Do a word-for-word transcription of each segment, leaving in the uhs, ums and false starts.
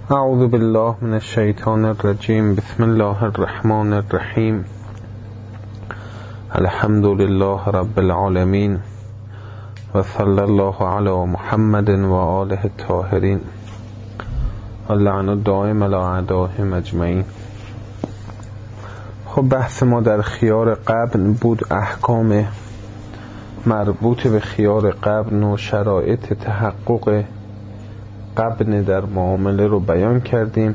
اعوذ بالله من الشیطان الرجیم. بسم الله الرحمن الرحیم. الحمد لله رب العالمین و صلی الله علی محمد و آله الطاهرین و لعن الدائم علی اعدائهم اجمعین. خب بحث ما در خیار قبن بود، احکام مربوط به خیار قبن و شرایط تحقق قبن در معامله رو بیان کردیم.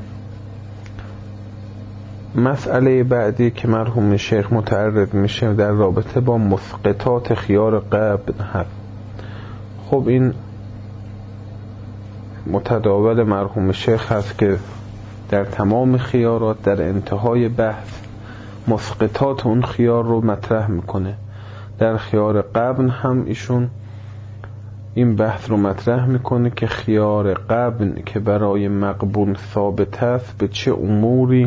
مسئله بعدی که مرحوم شیخ متعرض میشه در رابطه با مسقطات خیار قبن هست. خب این متداول مرحوم شیخ هست که در تمام خیارات در انتهای بحث مسقطات اون خیار رو مطرح میکنه. در خیار قبن هم ایشون این بحث رو مطرح میکنه که خیار قبن که برای مقبون ثابت است به چه اموری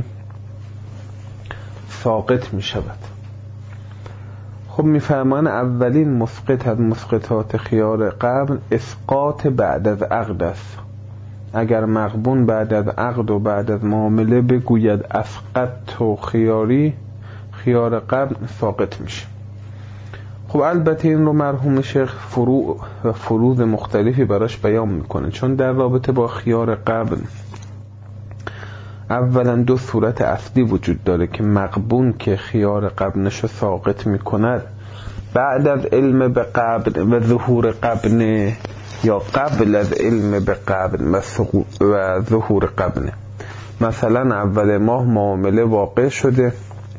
ساقط میشود. خب میفرمان اولین مسقط از مسقطات خیار قبن اسقاط بعد از عقد است. اگر مقبون بعد از عقد و بعد از معامله بگوید اسقط و خیاری، خیار قبن ساقط میشه. خب البته این رو مرحوم شیخ فروع و فروض مختلفی براش بیان میکنه، چون در رابطه با خیار قبن اولا دو صورت اصلی وجود داره که مقبون که خیار قبنش رو ساقط میکند بعد از علم به قبن و ظهور قبن یا قبل از علم به قبن و ظهور قبن. مثلا اول ماه معامله واقع شده،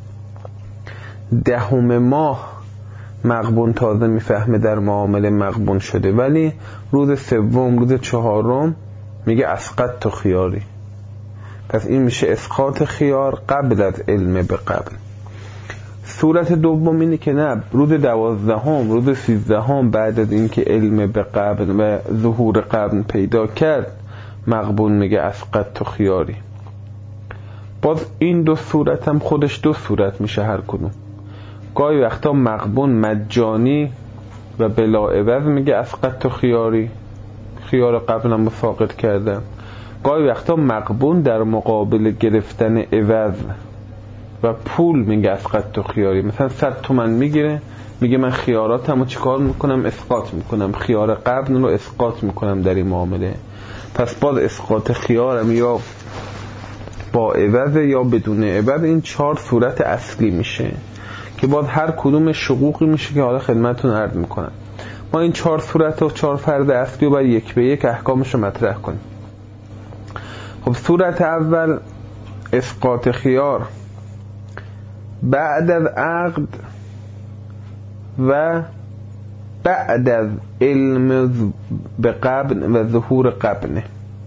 دهم ماه مقبون تازه میفهمه در معامله مقبون شده، ولی روز سوم روز چهارم میگه اسقط تو خیاری. پس این میشه اسقاط خیار قبل از علم به قبل. صورت دوم اینه که نه، روز دوازدهم روز سیزدهم بعد از اینکه علم به قبل و ظهور قبل پیدا کرد مقبون میگه اسقط تو خیاری. باز این دو صورت هم خودش دو صورت میشه هر کدوم. گاهی وقتا مقبون مجانی و بلا عوض میگه اسقط تو خیاری، خیار قبلا مساقط کردم. گاهی وقتا مقبون در مقابل گرفتن عوض و پول میگه اسقط تو خیاری. مثلا صد تومن میگیره میگه من خیاراتمو چیکار میکنم؟ اسقاط میکنم، خیار قبل رو اسقاط میکنم در این معامله. پس باز اسقاط خیارم یا با عوض یا بدون عوض. این چهار صورت اصلی میشه که باز هر کدوم شقوقی میشه که حالا خدمتتون عرض میکنم. ما این چهار صورت و چهار فرد اصلی رو باید یک به یک احکامش رو مطرح کنیم. خب صورت اول اسقاط خیار بعد از عقد و بعد از علم به قبن و ظهور قبنه،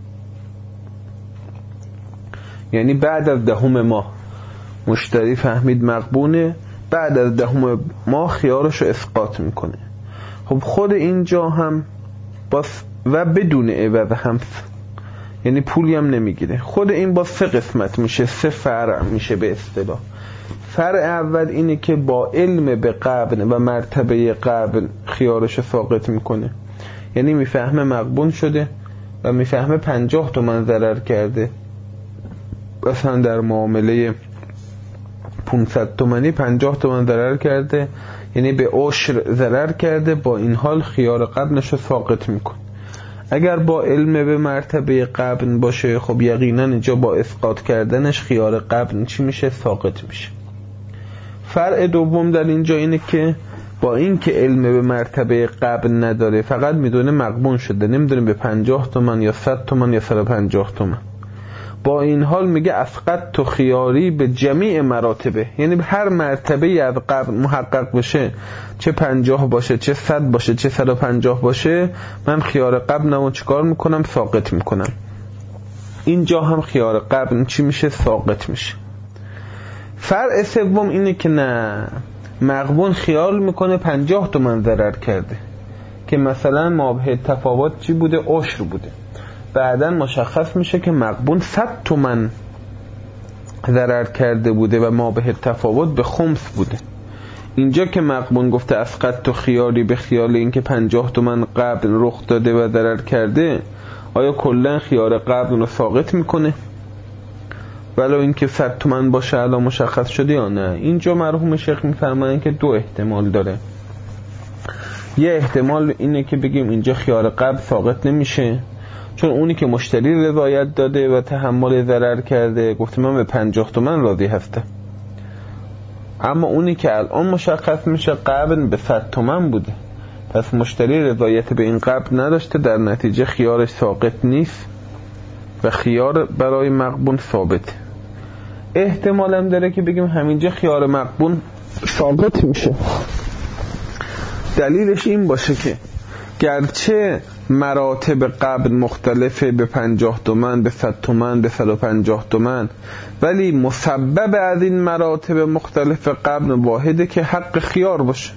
یعنی بعد از دهم ماه مشتری فهمید مقبونه، بعد از دهم ماه خیارش رو اسقاط میکنه. خب خود اینجا هم باز و بدون عوض هم، یعنی پولی هم نمیگیره. خود این با سه قسمت میشه، سه فرع میشه به اصطلاح. فرع اول اینه که با علم به قبن و مرتبه قبن خیارش رو ساقط میکنه، یعنی میفهمه مقبون شده و میفهمه پنجاه تومن ضرر کرده. مثلا در معامله پانصد تومانی پنجاه تومن ضرر کرده، یعنی به عشر ضرر کرده. با این حال خیار قبنش رو ساقط میکن. اگر با علم به مرتبه قبن باشه، خب یقینا اینجا با اسقاط کردنش خیار قبن چی میشه؟ ساقط میشه. فرع دوم در اینجا اینه که با این که علم به مرتبه قبن نداره، فقط میدونه مقبون شده، نمیدونه به پنجاه تومن یا صد تومن یا صد و پنجاه تومن، با این حال میگه اسقط تو خیاری به جمیع مراتبه، یعنی هر مرتبه از قبل محقق بشه، چه پنجاه باشه، چه صد باشه، چه صد و پنجاه باشه، من خیار قبلمو چیکار میکنم؟ ساقط میکنم. اینجا هم خیار قبل چی میشه؟ ساقط میشه. فرع سوم اینه که نه، مقبون خیال میکنه پنجاه تومن ضرر کرده، که مثلا مابه تفاوت چی بوده؟ عشر بوده. بعدن مشخص میشه که مقبون صد تومن ضرر کرده بوده و ما به تفاوت به خمس بوده. اینجا که مقبون گفته اسقط تو خیاری به خیال اینکه پنجاه تومن قبل رخ داده و ضرر کرده، آیا کلا خیار قبل رو ساقط میکنه ولو اینکه صد تومن باشه الان مشخص شده یا نه؟ اینجا مرحوم شیخ میفرمایند که دو احتمال داره. یه احتمال اینه که بگیم اینجا خیار قبل ساقط نمیشه، چون اونی که مشتری رضایت داده و تحمل ضرر کرده گفته من به پنجاه تومن راضی هستم، اما اونی که الان مشخص میشه قبل به صد تومن بوده، پس مشتری رضایت به این قبل نداشته، در نتیجه خیارش ساقط نیست و خیار برای مغبون ثابته. احتمال هم داره که بگیم همینجا خیار مغبون ثابت میشه. دلیلش این باشه که گرچه مراتب قبل مختلفه، به پنجاه تومن، به صد تومن، به صد و پنجاه تومن، ولی مسبب از این مراتب مختلف قبل واحده که حق خیار باشه.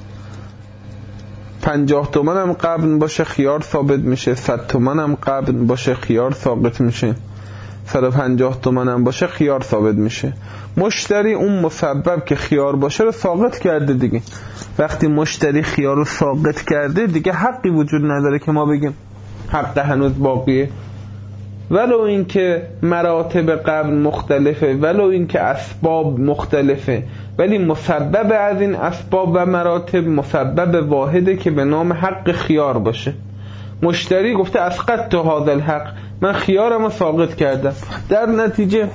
پنجاه تومن هم قبل باشه خیار ثابت میشه، صد تومن هم قبل باشه خیار ثابت میشه، صد و پنجاه تومن هم باشه خیار ثابت میشه. مشتری اون مسبب که خیار باشه رو ساقط کرده دیگه. وقتی مشتری خیار رو ساقط کرده دیگه حقی وجود نداره که ما بگیم حق هنوز باقیه، ولو این که مراتب قبل مختلفه، ولو این که اسباب مختلفه، ولی مسبب از این اسباب و مراتب مسبب واحده که به نام حق خیار باشه. مشتری گفته اسقطت هذا الحق، من خیارم رو ساقط کردم، در نتیجه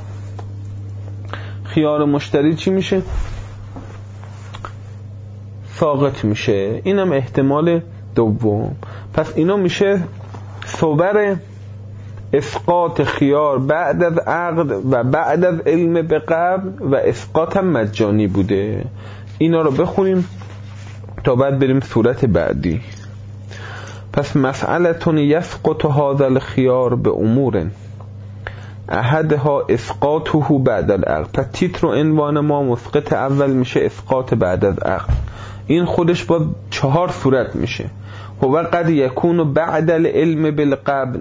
خیار مشتری چی میشه؟ ساقط میشه. اینم احتمال دوم. پس اینا میشه صور اسقاط خیار بعد از عقد و بعد از علم به قبل و اسقاط هم مجانی بوده. اینا رو بخونیم تا بعد بریم صورت بعدی. پس مسئلتون یسقط هذا الخیار به امور احدها اسقاطه بعد العقد. پس تیتر و عنوان ما مسقط اول میشه اسقاط بعد از عقد. این خودش با چهار صورت میشه. هو قد یکون بعد العلم بالقبن،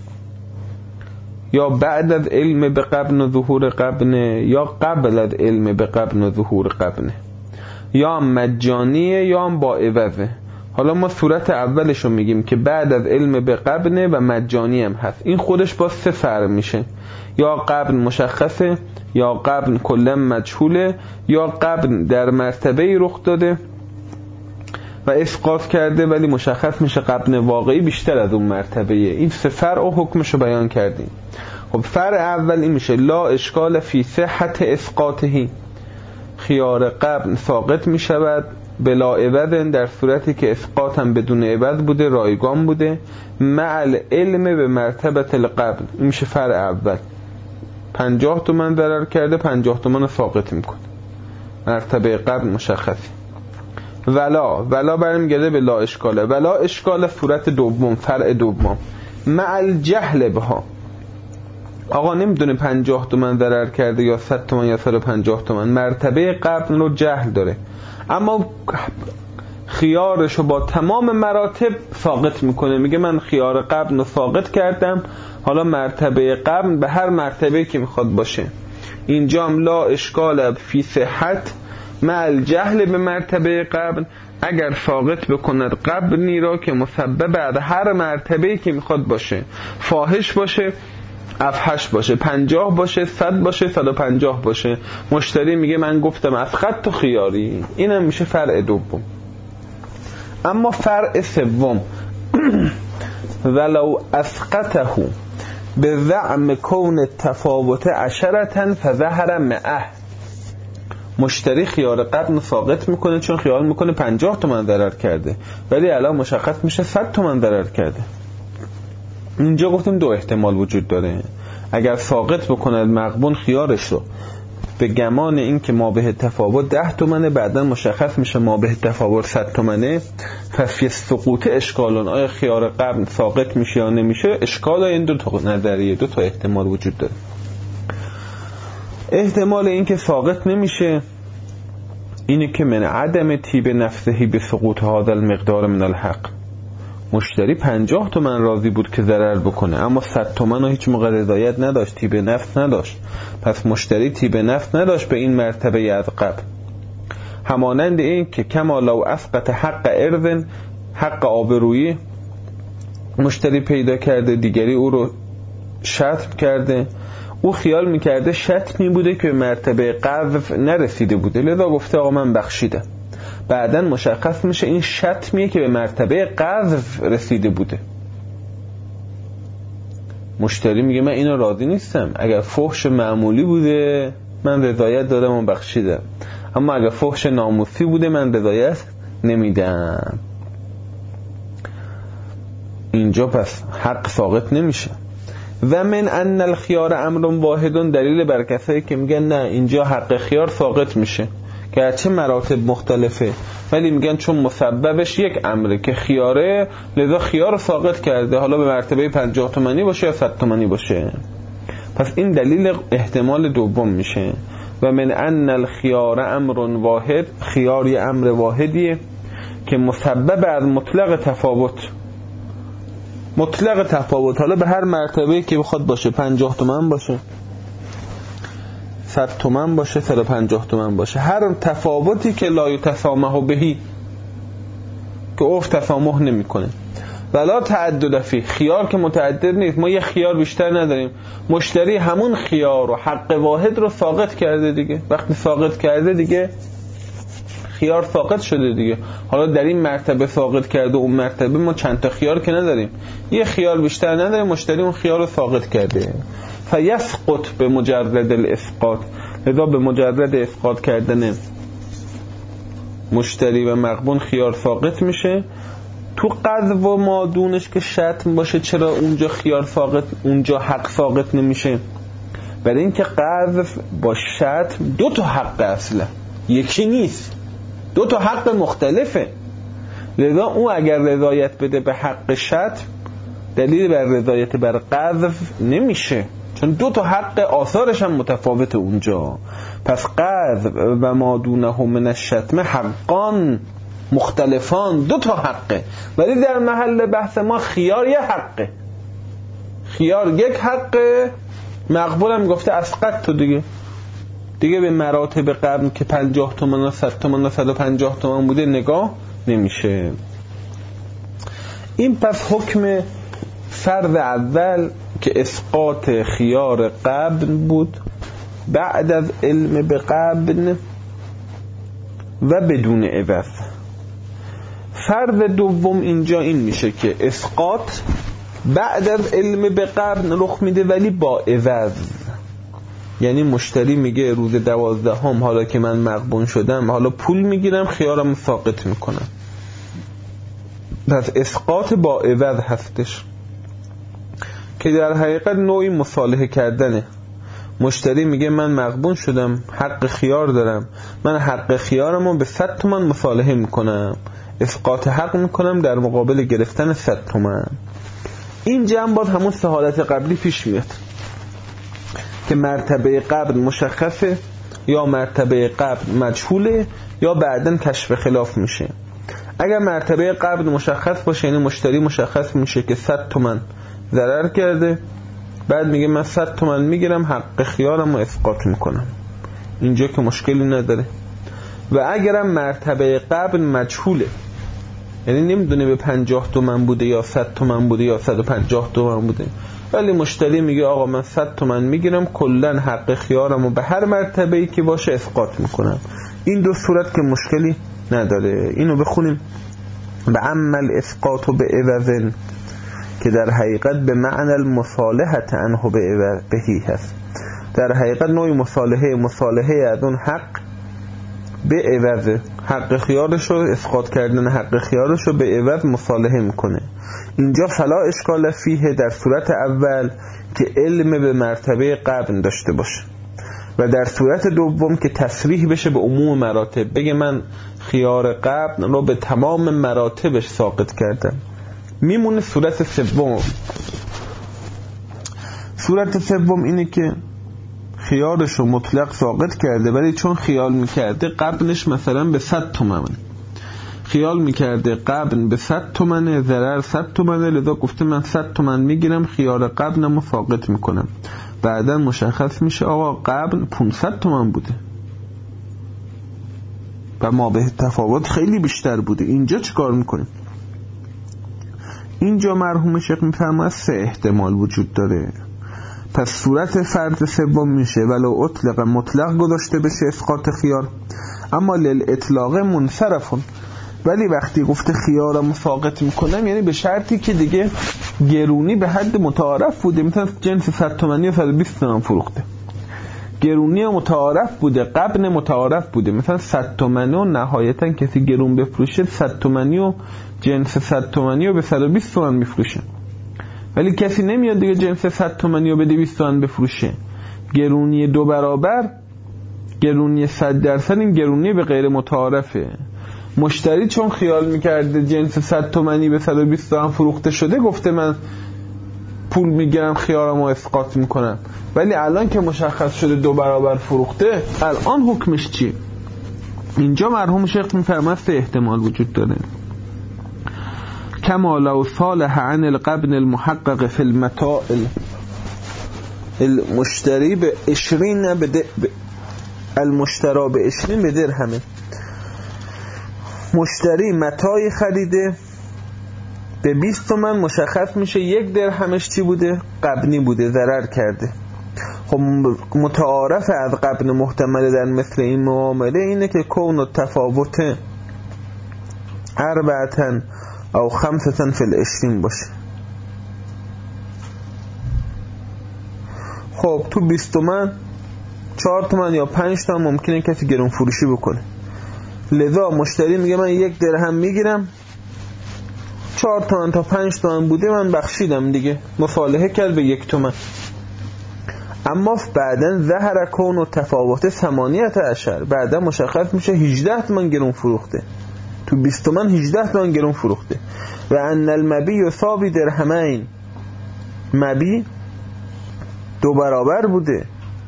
یا بعد از علم به قبن و ظهور قبنه، یا قبل از علم به قبن و ظهور قبنه، یا مجانیه یا با عوضه. حالا ما صورت اولش رو میگیم که بعد از علم به قبنه و مجانی هم هست. این خودش با سه فرق میشه، یا قبن مشخصه، یا قبن کلا مجهوله، یا قبن در مرتبه رخ داده و اسقاط کرده ولی مشخص میشه قبن واقعی بیشتر از اون مرتبه. این سه فرق و حکمشو بیان کردیم. خب فرق اول این میشه لا اشکال فی صحت اسقاطهی، خیار قبن ساقط میشود بلا عوض، در صورتی که اسقاط هم بدون عوض بوده، رایگان بوده، مع العلم به مرتبه القبن. این میشه فرق اول. پنجاه تومن ضرر کرده، پنجاه تومن ساقط میکنه، مرتبه قبن مشخصی. ولا ولا برمیگرده به لا اشکاله. ولا اشکال صورت دوم، فرع دوم، مع الجهل بها. آقا نمیدونه پنجاه تومن ضرر کرده یا صد تومن یا صد و پنجاه تومن، مرتبه قبل رو جهل داره، اما خیارش رو با تمام مراتب ساقط میکنه. میگه من خیار قبل رو ساقط کردم، حالا مرتبه قبل به هر مرتبه که میخواد باشه. اینجا هم لا اشکال فی صحت مع الجهل به مرتبه قبل، اگر ساقط بکند قبلی را که مسبب بعد هر مرتبه که میخواد باشه، فاحش باشه، افحش باشه، پنجاه باشه، صد باشه، صد و پنجاه باشه. مشتری میگه من گفتم از خط و خیاری. اینم میشه فرع دوم. اما فرع سوم ولو اسقطه به زعم کون تفاوت عشرتن فظهر معه. مشتری خیار قبل ساقط میکنه چون خیال میکنه پنجاه تومن ضرر کرده، ولی الان مشخص میشه صد تومن ضرر کرده. اینجا گفتیم دو احتمال وجود داره. اگر ساقط بکند مغبون خیارش رو به گمان این که ما به تفاوت ده تومنه، بعدا مشخص میشه ما به تفاوت صد تومنه، پس فی سقوط اشکالون، آیا خیار قبل ساقط میشه یا نمیشه؟ اشکال این دو تا نظریه، دو تا احتمال وجود داره. احتمال این که ساقط نمیشه اینه که من عدم تیب نفسهی به سقوط هذا المقدار من الحق. مشتری پنجاه تومن راضی بود که ضرر بکنه، اما صد تومن رو هیچ موقع رضایت نداشت، تیب نفس نداشت. پس مشتری تیب نفس نداشت به این مرتبه از قبل. همانند این که کما لو اسقط حق ارض، حق آبرویی مشتری پیدا کرده، دیگری او رو شتم کرده، او خیال میکرده شتمی بوده که به مرتبه قذف نرسیده بوده، لذا گفته آقا من بخشیدم. بعداً مشخص میشه این شتمیه که به مرتبه قذف رسیده بوده. مشتری میگه من اینو راضی نیستم، اگر فحش معمولی بوده من رضایت دادم و بخشیدم، اما اگر فحش ناموسی بوده من رضایت نمیدم. اینجا پس حق ساقط نمیشه. و من ان الخيار امر واحد، دلیل بر کسایی که میگن نه اینجا حق خیار ساقط میشه، گرچه مراتب مختلفه ولی میگن چون مسببش یک امره که خیاره، لذا خیار ساقط کرده، حالا به مرتبه پنجاه تومانی باشه یا صد تومانی باشه. پس این دلیل احتمال دوم میشه. و من ان الخيار امر واحد، خیار یه امر واحدیه که مسبب از مطلق تفاوت، مطلق تفاوت، حالا به هر مرتبه که بخواد باشه، پنجاه تومن باشه، صد تومن باشه، صد و پنجاه تومن باشه، هر تفاوتی که لا یتسامح بهی، که عرف تسامح نمی کنه. ولا تعدد فی، خیار که متعدد نیست، ما یه خیار بیشتر نداریم، مشتری همون خیار و حق واحد رو ساقط کرده دیگه. وقتی ساقط کرده دیگه خیار ساقط شده دیگه. حالا در این مرتبه ساقط کرده، اون مرتبه ما چند تا خیار که نداریم، یه خیار بیشتر نداریم، مشتری اون خیار رو ساقط کرده. فیسقط به مجرد الاسقاط، لذا به مجرد اسقاط کردن مشتری و مغبون خیار ساقط میشه. تو قذف و مادونش که شتم باشه چرا اونجا خیار ساقط، اونجا حق ساقط نمیشه؟ برای اینکه قذف با شتم دو تا حق اصلا یکی نیست، دو تا حق مختلفه. لذا اون اگر رضایت بده به حق شتم دلیل بر رضایت بر قذف نمیشه، چون دو تا حق آثارش هم متفاوته اونجا. پس قذف و ما دونه من الشتم حقان مختلفان، دو تا حقه، ولی در محل بحث ما خیار یه حقه، خیار یک حقه. مقبولم گفته اسقط تو دیگه دیگه به مراتب قبل که پنجاه تومن و صد تومن و صد و پنجاه تومن بوده نگاه نمیشه. این پس حکم فرض اول که اسقاط خیار قبل بود بعد از علم به قبل و بدون عوض. فرض دوم اینجا این میشه که اسقاط بعد از علم به قبل رخ میده ولی با عوض. یعنی مشتری میگه روز دوازدهم حالا که من مغبون شدم حالا پول میگیرم خیارم ساقط میکنم. پس اسقاط با عوض هستش که در حقیقت نوعی مصالحه کردنه. مشتری میگه من مغبون شدم، حق خیار دارم، من حق خیارمو به صد تومن مصالحه میکنم، اسقاط حق میکنم در مقابل گرفتن صد تومن. این جمع باز همون سه حالت قبلی پیش میاد که مرتبه قبل مشخصه یا مرتبه قبل مجهوله یا بعدن کشف خلاف میشه. اگر مرتبه قبل مشخص باشه یعنی مشتری مشخص میشه که صد تومن ضرر کرده، بعد میگه من صد تومن میگیرم حق خیارم رو اسقاط میکنم، اینجا که مشکلی نداره. و اگرم مرتبه قبل مجهوله یعنی نمیدونه به پنجاه تومن بوده یا صد تومن بوده یا صد و پنجاه تومن بوده، ولی مشتری میگه آقا من صد تومن میگیرم کلن حق خیارم رو به هر مرتبه‌ای که باشه اسقاط میکنم، این دو صورت که مشکلی نداره. اینو بخونیم. به عمل اسقاط و به عوضن که در حقیقت به معنی المصالحت عنه به بهی هست، در حقیقت نوعی مصالحه مصالحه از اون حق به عوض، حق خیارش رو اسقاط کردن حق خیارش رو به عوض مصالحه میکنه. اینجا فلا اشکال فیه در صورت اول که علم به مرتبه قبل داشته باشه و در صورت دوم که تصریح بشه به عموم مراتب، بگه من خیار قبل رو به تمام مراتبش ساقط کردم. میمونه صورت سوم. صورت سوم اینه که خیارش رو مطلق ساقط کرده ولی چون خیال میکرده قبلش مثلا به صد تومن، خیال میکرده قبل به صد تومنه، ضرر صد تومنه، لذا گفته من صد تومن میگیرم خیار قبلمو ساقط میکنم. بعدا مشخص میشه آقا قبل پانصد تومن بوده و ما به تفاوت خیلی بیشتر بوده. اینجا چیکار میکنیم؟ اینجا مرحوم شیخ میفرماید سه احتمال وجود داره. پس صورت فرد سوم میشه ولو اطلق مطلق گذاشته بشه اسقاط خیار، اما للاطلاق منصرفون، ولی وقتی گفته خیارم ساقط میکنم یعنی به شرطی که دیگه گرونی به حد متعارف بوده، مثلا جنس صد تومانی و صد و بیست تومن فروخته، گرونی متعارف بوده، قبن متعارف بوده، مثلا صد تومانی و نهایتا کسی گرون بفروشه صد تومانی و جنس صد تومانی و به صد و بیست تومن میفروشه، ولی کسی نمیاد دیگه جنس صد تومانی و به دویست تومن بفروشه. گرونی دو برابر، گرونی صد درصد، این گرونی به غیر متعارفه. مشتری چون خیال میکرده جنس صد تومانی به صد و بیست تومن فروخته شده گفته من پول میگیرم خیارم و اسقاط میکنم، ولی الان که مشخص شده دو برابر فروخته الان حکمش چیه؟ اینجا مرحوم شیخ میفرماید سه احتمال وجود داره. کما لو صالح عن القبن المحقق فی المتاع المشتری به عشرین به المشترا به عشرین به درهمه، مشتری متاعی خریده به بیست تومن، مشخص میشه یک درهمش چی بوده؟ قبنی بوده، ضرر کرده. خب متعارف از قبن محتمل در مثل این معامله اینه که کون و تفاوت اربعتن او خمستن فی العشرین باشه. خب تو بیست تومن چهار تومن یا پنج تومن ممکنه کسی گرون فروشی بکنه، لذا مشتری میگه من یک درهم میگیرم، چهار تومن تا پنج تومن بوده من بخشیدم دیگه، مصالحه کرد به یک تومن. اما بعدن ظهر کون و تفاوت ثمانیت عشر، بعدا مشخص میشه هجده تومن گرون فروخته، تو بیست تومن هجده تومن گرون فروخته. و ان المبی یساوی درهمین، مبی دو برابر بوده،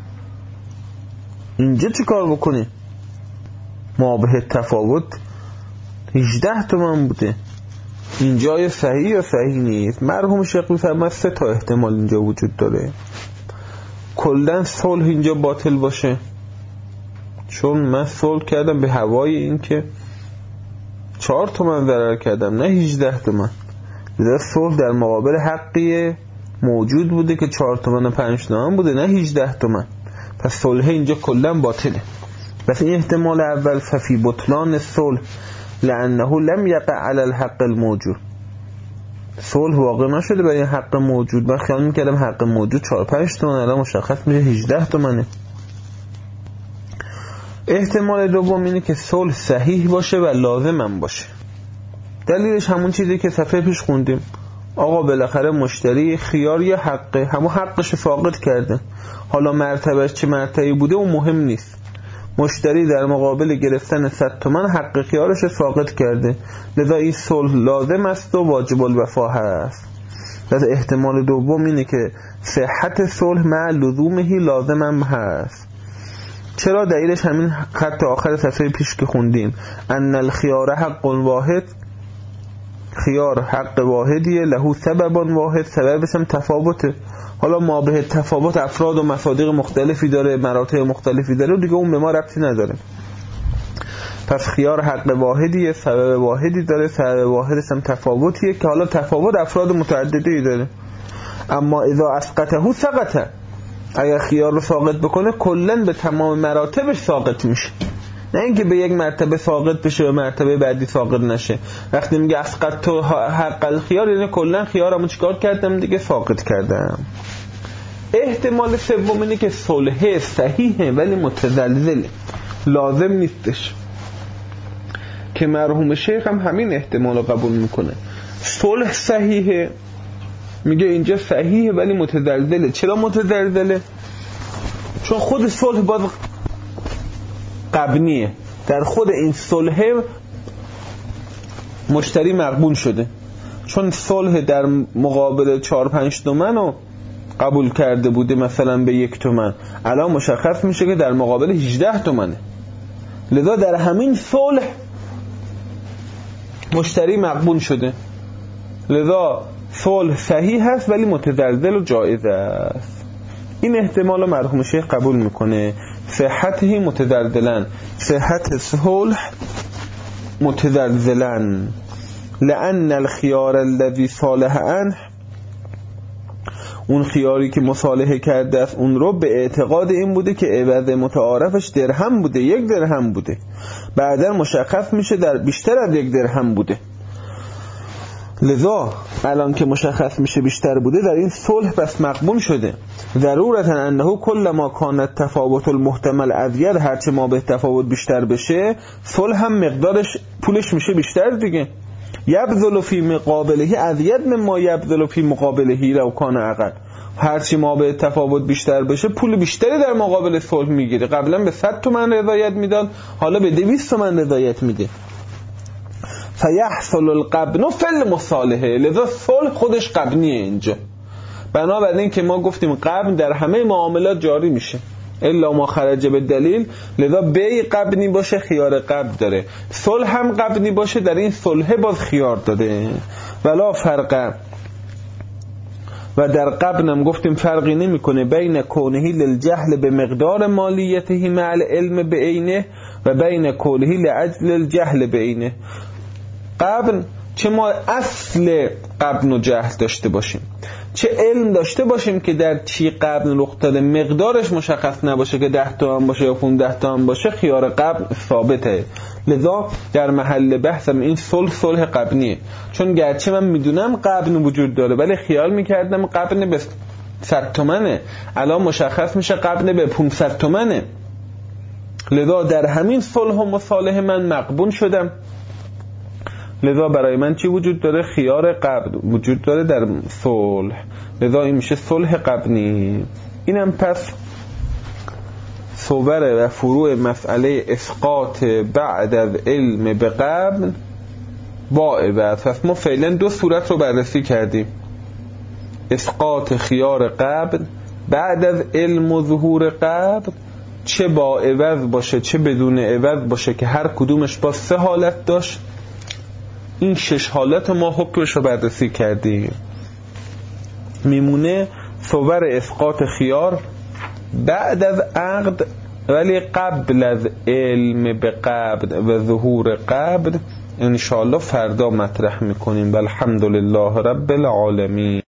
اینجا چی کار بکنه؟ مابه تفاوت هجده تومن بوده، اینجا یا صحیح یا صحیح نیست. مرحوم شیخ میفرماید سه تا احتمال اینجا وجود داره. کلا صلح اینجا باطل باشه، چون من صلح کردم به هوای این که چهار تومن ضرر کردم نه هجده تومن، لذا صلح در مقابل حقی موجود بوده که چهار تومن و پنج تومن بوده نه هجده تومن، پس صلح اینجا کلا باطله. بس این احتمال اول ففی بطلان صلح لانه لم یقع علی الحق الموجود، صلح واقع نشده برای حق موجود. من خیال میکردم حق موجود چهار پنج تومن، الان مشخص میشه هجده تومنه. احتمال دوم اینه که صلح صحیح باشه و لازم هم باشه. دلیلش همون چیزی که صفحه پیش خوندیم، آقا بالاخره مشتری خیار یا حقه، همون حقش فاقد کرده، حالا مرتبهش چه مرتبه‌ای بوده اون مهم نیست، مشتری در مقابل گرفتن صد تومن حق خیارش فاقد کرده، لذا این صلح لازم است و واجب الوفا هست. پس احتمال دوم اینه که صحت صلح مع لزومه لازم هم هست. چرا؟ دلیلش همین خط آخر صفحه پیش که خوندیم، ان الخیار حق واحد، خیار حق واحدیه، له سبب واحد، سببش هم تفاوته. حالا ما به تفاوت افراد و مصادیق مختلفی داره، مراتب مختلفی داره و دیگه اون به ما ربطی نداره. پس خیار حق واحدیه، سبب واحدی داره، سبب واحدش هم تفاوتیه که حالا تفاوت افراد متعددی داره. اما اذا اسقطه سقطه، اگر خیار رو ساقط بکنه کلن به تمام مراتبش ساقط میشه، نه اینکه به یک مرتبه ساقط بشه و مرتبه بعدی ساقط نشه. وقتی میگه اسقط تو حق الخیار یعنی کلن خیارمو چیکار کردم دیگه؟ ساقط کردم. احتمال سوم اینه که صلح صحیحه ولی متزلزله، لازم نیستش، که مرحوم شیخ هم همین احتمال رو قبول میکنه. صلح صحیحه، میگه اینجا صحیحه ولی متزلزله. چرا متزلزله؟ چون خود صلح باز قبنیه، در خود این صلح مشتری مقبول شده، چون صلح در مقابل چهار پنج تومن رو قبول کرده بوده مثلا به یک تومن، الان مشخص میشه که در مقابل هجده تومنه، لذا در همین صلح مشتری مقبول شده، لذا صلح صحیح هست ولی متزلزل و جایز است. این احتمال رو مرحوم شیخ قبول میکنه، صحته متزلزلن، صحت صلح متزلزلن. لأن الخيار الذي صالح عنه، اون خیاری که مصالحه کرده است اون رو، به اعتقاد این بوده که عوض متعارفش درهم بوده، یک درهم بوده، بعدا مشخص میشه در بیشتر از یک درهم بوده. لذا الان که مشخص میشه بیشتر بوده، در این صلح بس مقبول شده. ضرورتا انه کل ما کان تفاوت المحتمل ازید، هرچه ما به تفاوت بیشتر بشه صلح هم مقدارش پولش میشه بیشتر دیگه. یبذل فی مقابله ازید مما یبذل فی مقابله لو کان اقل، هرچی ما به تفاوت بیشتر بشه پول بیشتری در مقابل صلح میگیره. قبلا به صد تومن رضایت میداد، حالا به دویست تومن رضایت میده. فیحصل القبن فی المصالحه، لذا صلح خودش قبنیه اینجا. بنابراین که ما گفتیم قبن در همه معاملات جاری میشه الا ما خرج به دلیل، لذا بی قبنی باشه خیار قبن داره، صلح هم قبنی باشه در این صلح باز خیار داده. ولا فرق، و در قبن هم گفتیم فرقی نمیکنه بین کونه للجهل به مقدار مالیته مع العلم به عینه و بین کونه لاجل الجهل به عینه. قبن چه ما اصل قبن و جهل داشته باشیم، چه علم داشته باشیم که در چی قبن رخ داده مقدارش مشخص نباشه که ده تومن باشه یا پانزده تومن باشه، خیار قبن ثابته. لذا در محل بحثم این صلح صلح قبنیه، چون گرچه من میدونم قبن وجود داره ولی خیال میکردم قبن به صد تومنه، الان مشخص میشه قبن به پانصد تومنه. لذا در همین صلح و مصالحه من مقبول شدم. لذا برای من چی وجود داره؟ خیار قبن وجود داره در صلح. لذا این میشه صلح قبنی. اینم پس صور و فروع مسئله اسقاط بعد از علم به قبن با عوض. پس ما فعلا دو صورت رو بررسی کردیم: اسقاط خیار قبن بعد از علم و ظهور قبن، چه با عوض باشه چه بدون عوض باشه که هر کدومش با سه حالت داشت. این شش حالت ما حکمش رو بررسی کردیم. میمونه صور اسقاط خیار بعد از عقد ولی قبل از علم به قبل و ظهور قبل، انشاءالله فردا مطرح میکنیم. والحمدلله رب العالمین.